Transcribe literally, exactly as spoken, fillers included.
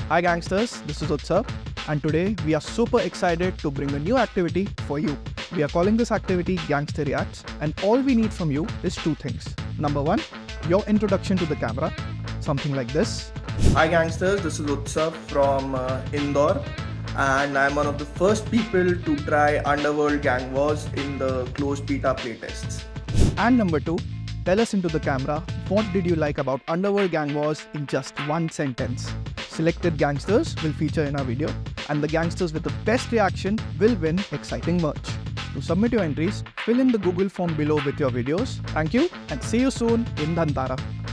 Hi gangsters, this is Utsav, and today we are super excited to bring a new activity for you. We are calling this activity Gangster Reacts, and all we need from you is two things. Number one, your introduction to the camera, something like this. Hi gangsters, this is Utsav from uh, Indore, and I'm one of the first people to try Underworld Gang Wars in the closed beta playtests. And number two, tell us into the camera, what did you like about Underworld Gang Wars in just one sentence. Selected gangsters will feature in our video, and the gangsters with the best reaction will win exciting merch. To submit your entries, fill in the Google form below with your videos. Thank you and see you soon in Dhantara.